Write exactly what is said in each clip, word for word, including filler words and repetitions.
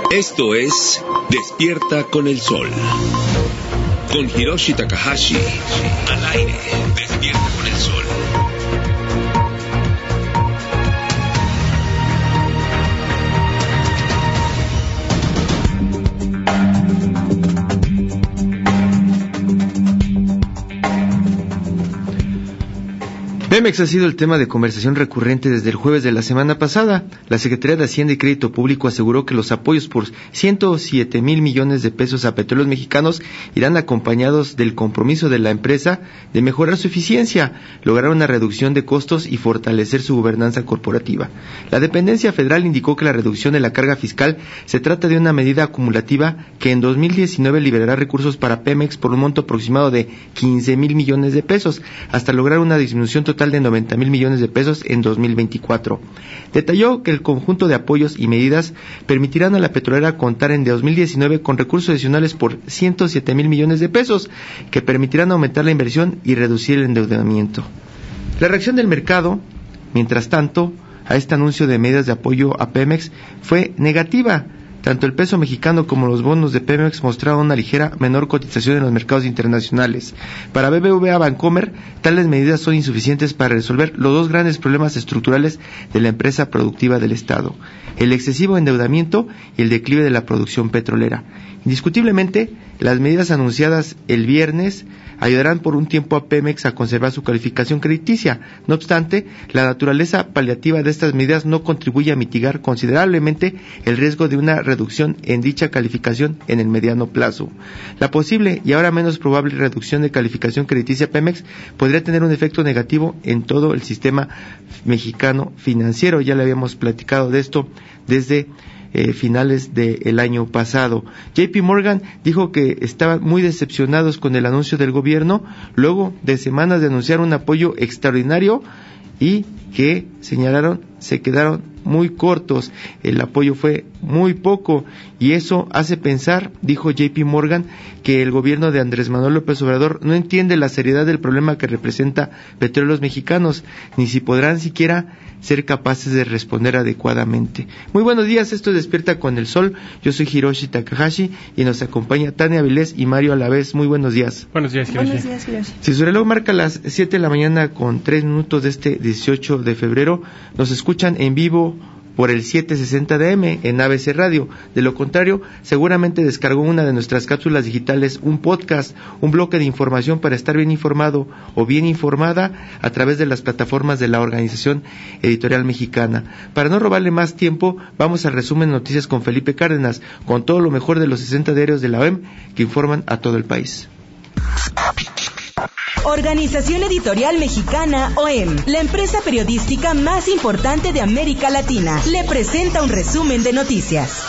Esto es Despierta con el Sol. Con Hiroshi Takahashi. Al aire. Despierta con el Sol. Pemex ha sido el tema de conversación recurrente desde el jueves de la semana pasada. La Secretaría de Hacienda y Crédito Público aseguró que los apoyos por ciento siete mil millones de pesos a Petróleos Mexicanos irán acompañados del compromiso de la empresa de mejorar su eficiencia, lograr una reducción de costos y fortalecer su gobernanza corporativa. La dependencia federal indicó que la reducción de la carga fiscal se trata de una medida acumulativa que en dos mil diecinueve liberará recursos para Pemex por un monto aproximado de quince mil millones de pesos, hasta lograr una disminución total de noventa mil millones de pesos en dos mil veinticuatro. Detalló que el conjunto de apoyos y medidas permitirán a la petrolera contar en dos mil diecinueve con recursos adicionales por ciento siete mil millones de pesos, que permitirán aumentar la inversión y reducir el endeudamiento. La reacción del mercado, mientras tanto, a este anuncio de medidas de apoyo a Pemex fue negativa. Tanto el peso mexicano como los bonos de Pemex mostraron una ligera menor cotización en los mercados internacionales. Para B B V A Bancomer, tales medidas son insuficientes para resolver los dos grandes problemas estructurales de la empresa productiva del Estado: el excesivo endeudamiento y el declive de la producción petrolera. Indiscutiblemente, las medidas anunciadas el viernes ayudarán por un tiempo a Pemex a conservar su calificación crediticia. No obstante, la naturaleza paliativa de estas medidas no contribuye a mitigar considerablemente el riesgo de una reducción en dicha calificación en el mediano plazo. La posible y ahora menos probable reducción de calificación crediticia Pemex podría tener un efecto negativo en todo el sistema mexicano financiero. Ya le habíamos platicado de esto desde Eh, finales del año pasado. J P Morgan dijo que estaban muy decepcionados con el anuncio del gobierno luego de semanas de anunciar un apoyo extraordinario y que señalaron se quedaron muy cortos. El apoyo fue muy poco y eso hace pensar, dijo J P Morgan, que el gobierno de Andrés Manuel López Obrador no entiende la seriedad del problema que representa Petróleos Mexicanos, ni si podrán siquiera ser capaces de responder adecuadamente. Muy buenos días, esto es Despierta con el Sol. Yo soy Hiroshi Takahashi y nos acompaña Tania Avilés y Mario Alavés. Muy buenos días. Buenos días, Hiroshi. Buenos días, Hiroshi. Si su reloj marca las siete de la mañana con tres minutos de este dieciocho de febrero, nos escuchan en vivo por el setecientos sesenta de A M en A B C Radio. De lo contrario, seguramente descargó una de nuestras cápsulas digitales, un podcast, un bloque de información para estar bien informado o bien informada a través de las plataformas de la Organización Editorial Mexicana. Para no robarle más tiempo, vamos al resumen de noticias con Felipe Cárdenas, con todo lo mejor de los sesenta diarios de la O E M que informan a todo el país. Organización Editorial Mexicana O E M, la empresa periodística más importante de América Latina, le presenta un resumen de noticias.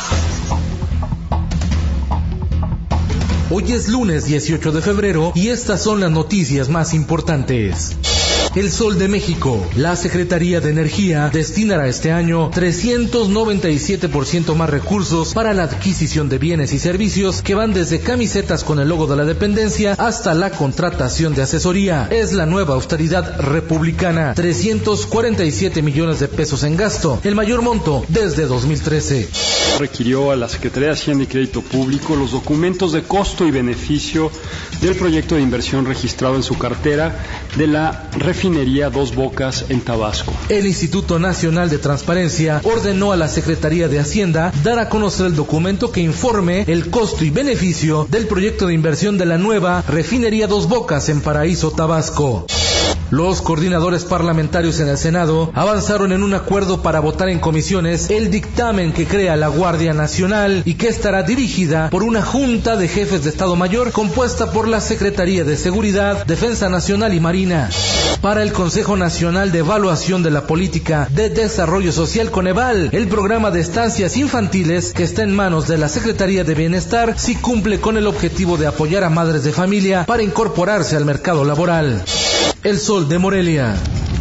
Hoy es lunes dieciocho de febrero y estas son las noticias más importantes. El Sol de México. La Secretaría de Energía destinará este año trescientos noventa y siete por ciento más recursos para la adquisición de bienes y servicios que van desde camisetas con el logo de la dependencia hasta la contratación de asesoría. Es la nueva austeridad republicana. trescientos cuarenta y siete millones de pesos en gasto, el mayor monto desde dos mil trece. Requirió a la Secretaría de Hacienda y Crédito Público los documentos de costo y beneficio del proyecto de inversión registrado en su cartera de la refinería Dos Bocas en Tabasco. El Instituto Nacional de Transparencia ordenó a la Secretaría de Hacienda dar a conocer el documento que informe el costo y beneficio del proyecto de inversión de la nueva refinería Dos Bocas en Paraíso, Tabasco. Los coordinadores parlamentarios en el Senado avanzaron en un acuerdo para votar en comisiones el dictamen que crea la Guardia Nacional y que estará dirigida por una junta de jefes de Estado Mayor compuesta por la Secretaría de Seguridad, Defensa Nacional y Marina. Para el Consejo Nacional de Evaluación de la Política de Desarrollo Social Coneval, el programa de estancias infantiles que está en manos de la Secretaría de Bienestar sí cumple con el objetivo de apoyar a madres de familia para incorporarse al mercado laboral. El Sol de Morelia.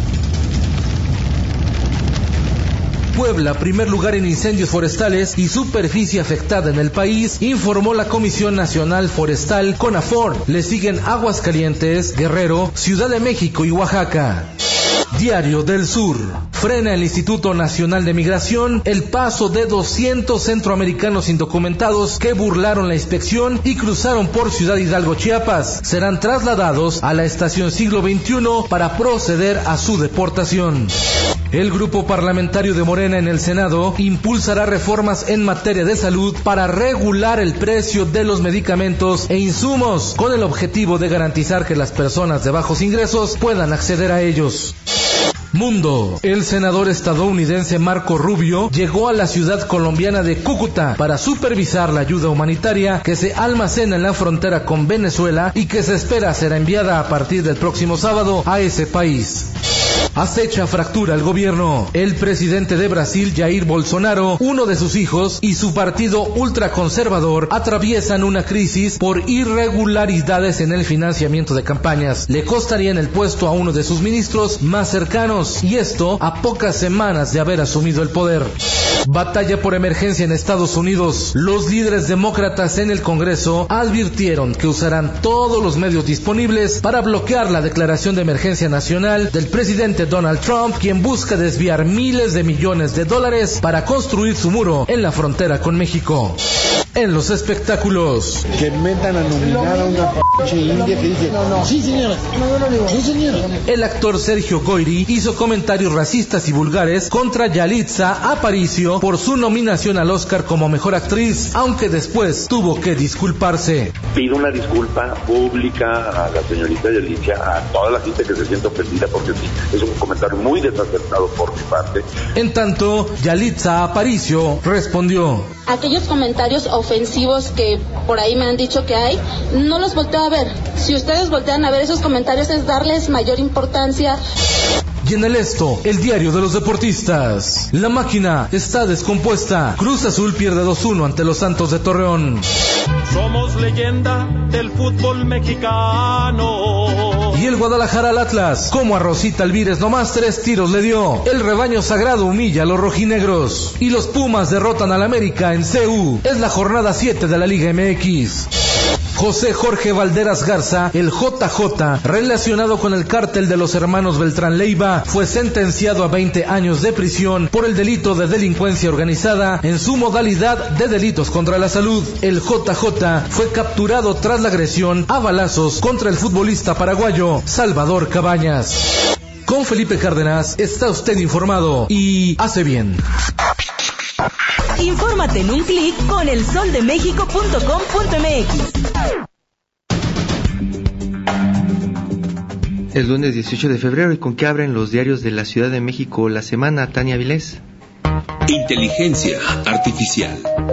Puebla, primer lugar en incendios forestales y superficie afectada en el país, informó la Comisión Nacional Forestal CONAFOR. Le siguen Aguascalientes, Guerrero, Ciudad de México y Oaxaca. Diario del Sur. Frena el Instituto Nacional de Migración el paso de doscientos centroamericanos indocumentados que burlaron la inspección y cruzaron por Ciudad Hidalgo, Chiapas. Serán trasladados a la estación Siglo veintiuno para proceder a su deportación. El grupo parlamentario de Morena en el Senado impulsará reformas en materia de salud para regular el precio de los medicamentos e insumos, con el objetivo de garantizar que las personas de bajos ingresos puedan acceder a ellos. Mundo. El senador estadounidense Marco Rubio llegó a la ciudad colombiana de Cúcuta para supervisar la ayuda humanitaria que se almacena en la frontera con Venezuela y que se espera será enviada a partir del próximo sábado a ese país. Acecha fractura el gobierno. El presidente de Brasil, Jair Bolsonaro, uno de sus hijos y su partido ultraconservador atraviesan una crisis por irregularidades en el financiamiento de campañas. Le costarían el puesto a uno de sus ministros más cercanos, y esto a pocas semanas de haber asumido el poder. Batalla por emergencia en Estados Unidos. Los líderes demócratas en el Congreso advirtieron que usarán todos los medios disponibles para bloquear la declaración de emergencia nacional del presidente Donald Trump, quien busca desviar miles de millones de dólares para construir su muro en la frontera con México. En los espectáculos. Que metan a nominar a una p*** india que dice, sí señora, sí señora. El actor Sergio Goyri hizo comentarios racistas y vulgares contra Yalitza Aparicio por su nominación al Oscar como mejor actriz, aunque después tuvo que disculparse. Pido una disculpa pública a la señorita Yalitza, a toda la gente que se siente ofendida, porque sí, es un comentario muy desacertado por mi parte. En tanto, Yalitza Aparicio respondió: aquellos comentarios ofensivos que por ahí me han dicho que hay, no los volteo a ver. Si ustedes voltean a ver esos comentarios, es darles mayor importancia. Y en el esto, el diario de los deportistas. La máquina está descompuesta. Cruz Azul pierde dos uno ante los Santos de Torreón. Somos leyenda del fútbol mexicano. Y el Guadalajara al Atlas. Como a Rosita Alvírez nomás tres tiros le dio. El rebaño sagrado humilla a los rojinegros. Y los Pumas derrotan al América en C U. Es la jornada siete de la Liga M X. José Jorge Valderas Garza, el J J, relacionado con el cártel de los hermanos Beltrán Leiva, fue sentenciado a veinte años de prisión por el delito de delincuencia organizada en su modalidad de delitos contra la salud. El J J fue capturado tras la agresión a balazos contra el futbolista paraguayo Salvador Cabañas. Con Felipe Cárdenas está usted informado y hace bien. Infórmate en un clic con el sol de méxico punto com punto m x. El lunes dieciocho de febrero, ¿y con qué abren los diarios de la Ciudad de México la semana, Tania Vilés? Inteligencia artificial.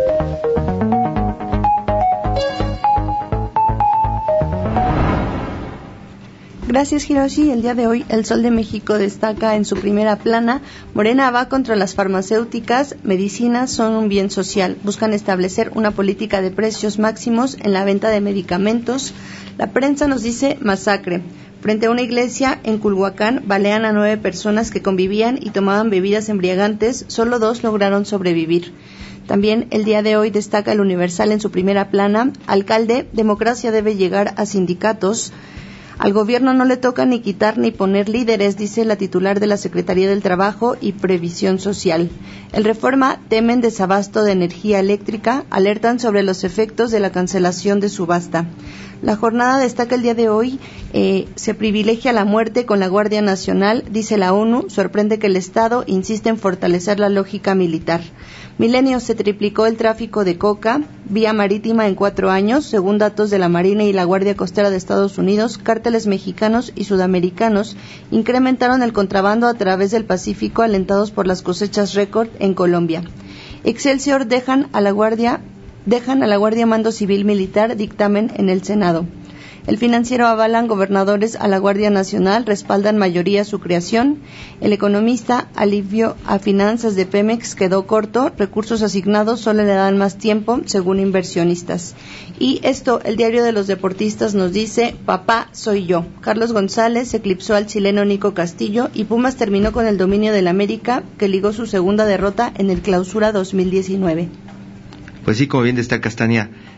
Gracias, Hiroshi. El día de hoy, El Sol de México destaca en su primera plana: Morena va contra las farmacéuticas, medicinas son un bien social. Buscan establecer una política de precios máximos en la venta de medicamentos. La prensa nos dice masacre. Frente a una iglesia en Culhuacán, balean a nueve personas que convivían y tomaban bebidas embriagantes. Solo dos lograron sobrevivir. También el día de hoy destaca El Universal en su primera plana: alcalde, democracia debe llegar a sindicatos. Al gobierno no le toca ni quitar ni poner líderes, dice la titular de la Secretaría del Trabajo y Previsión Social. El Reforma temen desabasto de energía eléctrica, alertan sobre los efectos de la cancelación de subasta. La jornada destaca el día de hoy, eh, se privilegia la muerte con la Guardia Nacional, dice la ONU, sorprende que el Estado insiste en fortalecer la lógica militar. Milenio, se triplicó el tráfico de coca vía marítima en cuatro años, según datos de la Marina y la Guardia Costera de Estados Unidos. Cárteles mexicanos y sudamericanos incrementaron el contrabando a través del Pacífico, alentados por las cosechas récord en Colombia. Excelsior, dejan a la Guardia dejan a la Guardia Mando Civil Militar, dictamen en el Senado. El Financiero, avalan gobernadores a la Guardia Nacional, respaldan mayoría su creación. El Economista, alivio a finanzas de Pemex quedó corto, recursos asignados solo le dan más tiempo, según inversionistas. Y esto, el Diario de los Deportistas nos dice: papá soy yo. Carlos González eclipsó al chileno Nico Castillo y Pumas terminó con el dominio del América, que ligó su segunda derrota en el Clausura dos mil diecinueve. Pues sí, como bien destaca Tania,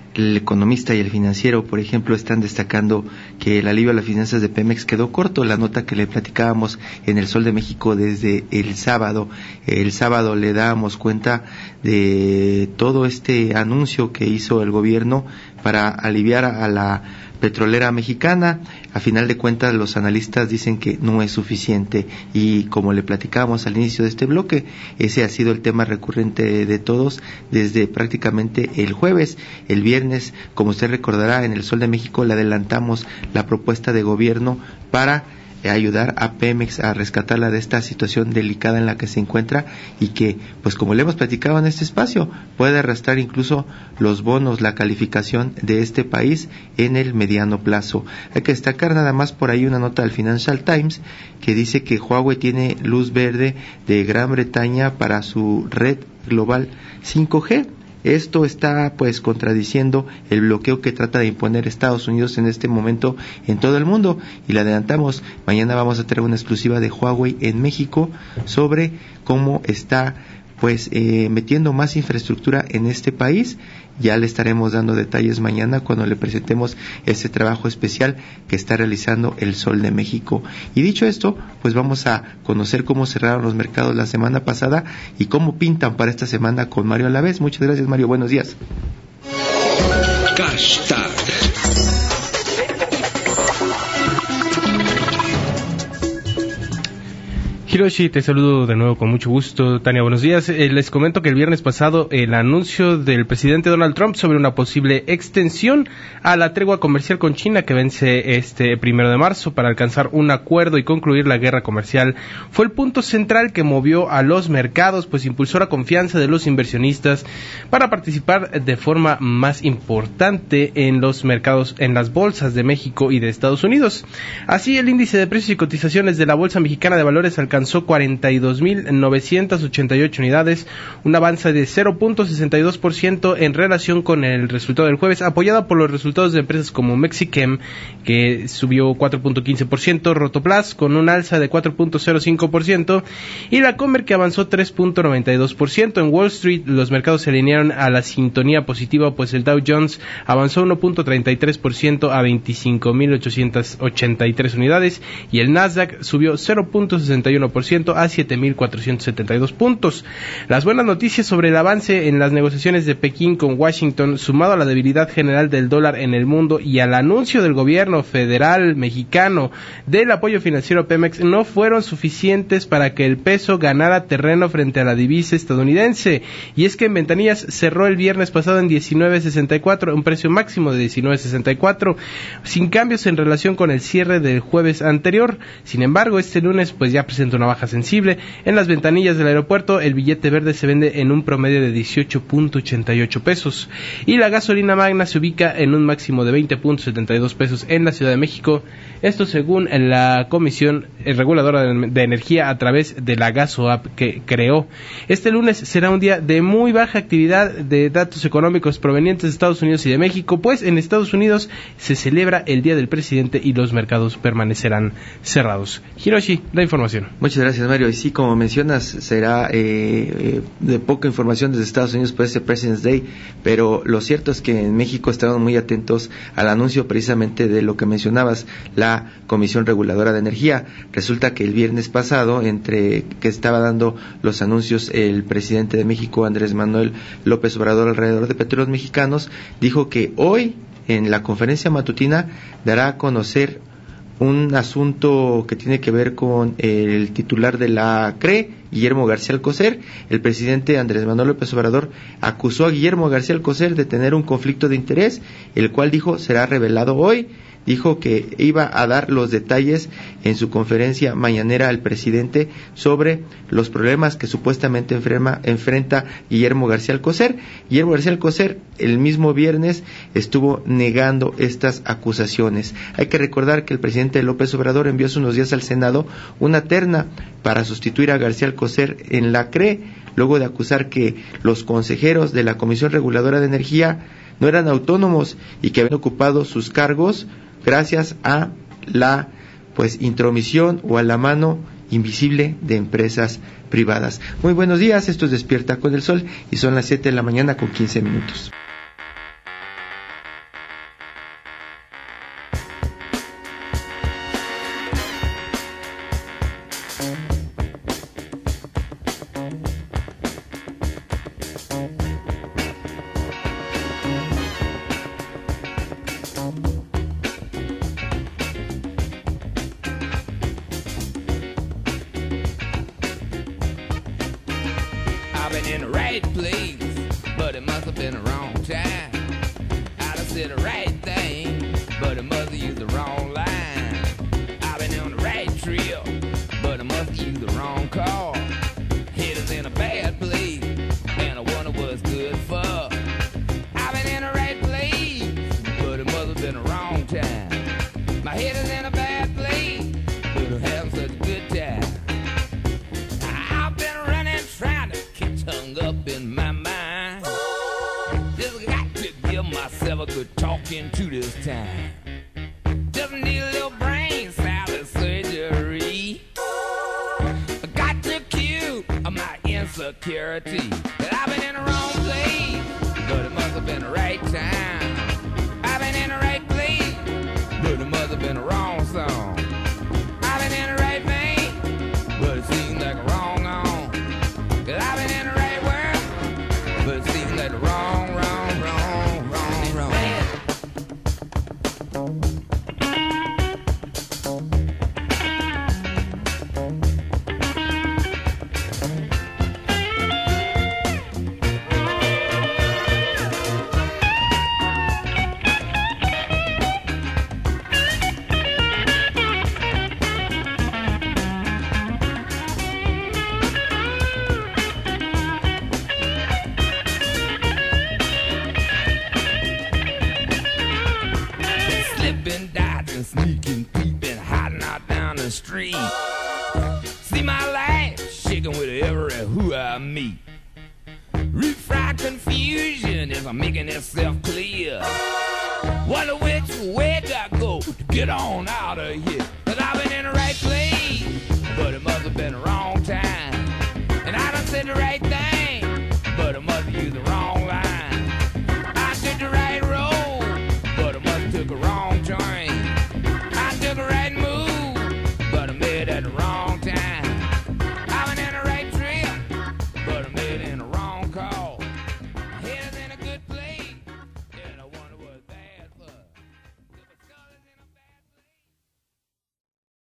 El Economista y El Financiero, por ejemplo, están destacando que el alivio a las finanzas de Pemex quedó corto. La nota que le platicábamos en El Sol de México desde el sábado, el sábado le dábamos cuenta de todo este anuncio que hizo el gobierno para aliviar a la petrolera mexicana. A final de cuentas, los analistas dicen que no es suficiente, y como le platicábamos al inicio de este bloque, ese ha sido el tema recurrente de todos desde prácticamente el jueves. El viernes, como usted recordará, en El Sol de México le adelantamos la propuesta de gobierno para ayudar a Pemex a rescatarla de esta situación delicada en la que se encuentra, y que, pues como le hemos platicado en este espacio, puede arrastrar incluso los bonos, la calificación de este país en el mediano plazo. Hay que destacar nada más por ahí una nota del Financial Times que dice que Huawei tiene luz verde de Gran Bretaña para su red global cinco G. Esto está pues contradiciendo el bloqueo que trata de imponer Estados Unidos en este momento en todo el mundo, y le adelantamos, mañana vamos a tener una exclusiva de Huawei en México sobre cómo está pues eh, metiendo más infraestructura en este país. Ya le estaremos dando detalles mañana cuando le presentemos este trabajo especial que está realizando El Sol de México. Y dicho esto, pues vamos a conocer cómo cerraron los mercados la semana pasada y cómo pintan para esta semana con Mario Alavés. Muchas gracias, Mario. Buenos días. Hashtag. Hiroshi, te saludo de nuevo con mucho gusto. Tania, buenos días. Eh, les comento que el viernes pasado el anuncio del presidente Donald Trump sobre una posible extensión a la tregua comercial con China que vence este primero de marzo para alcanzar un acuerdo y concluir la guerra comercial fue el punto central que movió a los mercados, pues impulsó la confianza de los inversionistas para participar de forma más importante en los mercados, en las bolsas de México y de Estados Unidos. Así, el índice de precios y cotizaciones de la Bolsa Mexicana de Valores alcanzó alcanzó cuarenta y dos mil novecientas ochenta y ocho unidades, un avance de cero punto sesenta y dos por ciento en relación con el resultado del jueves, apoyada por los resultados de empresas como Mexichem, que subió cuatro punto quince por ciento, Rotoplas con un alza de cuatro punto cero cinco por ciento y la Comer, que avanzó tres punto noventa y dos por ciento. En Wall Street los mercados se alinearon a la sintonía positiva, pues el Dow Jones avanzó uno punto treinta y tres por ciento a veinticinco mil ochocientas ochenta y tres unidades y el Nasdaq subió cero punto sesenta y uno por ciento a siete mil cuatrocientos setenta y dos puntos. Las buenas noticias sobre el avance en las negociaciones de Pekín con Washington, sumado a la debilidad general del dólar en el mundo y al anuncio del gobierno federal mexicano del apoyo financiero a Pemex, no fueron suficientes para que el peso ganara terreno frente a la divisa estadounidense. Y es que en ventanillas cerró el viernes pasado en diecinueve sesenta y cuatro, un precio máximo de diecinueve sesenta y cuatro, sin cambios en relación con el cierre del jueves anterior. Sin embargo, este lunes pues ya presenta una baja sensible. En las ventanillas del aeropuerto el billete verde se vende en un promedio de dieciocho punto ochenta y ocho pesos y la gasolina magna se ubica en un máximo de veinte punto setenta y dos pesos en la Ciudad de México. Esto según la Comisión Reguladora de Energía a través de la GasoApp que creó. Este lunes será un día de muy baja actividad de datos económicos provenientes de Estados Unidos y de México, pues en Estados Unidos se celebra el Día del Presidente y los mercados permanecerán cerrados. Hiroshi, la información. Muchas gracias, Mario. Y sí, como mencionas, será eh, de poca información desde Estados Unidos por este President's Day, pero lo cierto es que en México estamos muy atentos al anuncio precisamente de lo que mencionabas, la Comisión Reguladora de Energía. Resulta que el viernes pasado, entre que estaba dando los anuncios el presidente de México, Andrés Manuel López Obrador, alrededor de petróleos mexicanos, dijo que hoy, en la conferencia matutina, dará a conocer un asunto que tiene que ver con el titular de la C R E, Guillermo García Alcocer. El presidente Andrés Manuel López Obrador acusó a Guillermo García Alcocer de tener un conflicto de interés, el cual dijo será revelado hoy. Dijo que iba a dar los detalles en su conferencia mañanera al presidente sobre los problemas que supuestamente enfrema, enfrenta Guillermo García Alcocer. Guillermo García Alcocer el mismo viernes estuvo negando estas acusaciones. Hay que recordar que el presidente López Obrador envió hace unos días al Senado una terna para sustituir a García Alcocer en la C R E, luego de acusar que los consejeros de la Comisión Reguladora de Energía no eran autónomos y que habían ocupado sus cargos gracias a la pues intromisión o a la mano invisible de empresas privadas. Muy buenos días, esto es Despierta con el Sol y son las siete de la mañana con quince minutos. I've been in the right place, but it must have been the wrong time. I done said the right thing, but it must have used the wrong line. I've been on the right trail, but I must have used the wrong car. Head is in a bad place, and I wonder what's good for. I've been in the right place, but it must have been the wrong time. My head is in a bad place, but I'm having such a good time. I've been running, trying to get hung up in my mind. Just got to give myself a good talking to this time. Just need a little brain salad surgery. I got to cure my insecurity. I've been in the wrong place, but it must have been the right time. I've been in the right place, but it must have been the wrong song. I've been in the right vein, but it seems like a wrong on. Cause I've been in the right world, but it seems like the wrong, wrong, wrong, wrong, wrong. Slipping, dodging, sneaking, peeping, hiding out down the street. See my life shaking with every who I meet. Refried confusion is making itself clear. Wonder which way do I go to get on out of here? Cause I've been in the right place, but it must have been the wrong time. And I done said the right thing, but it must have used the wrong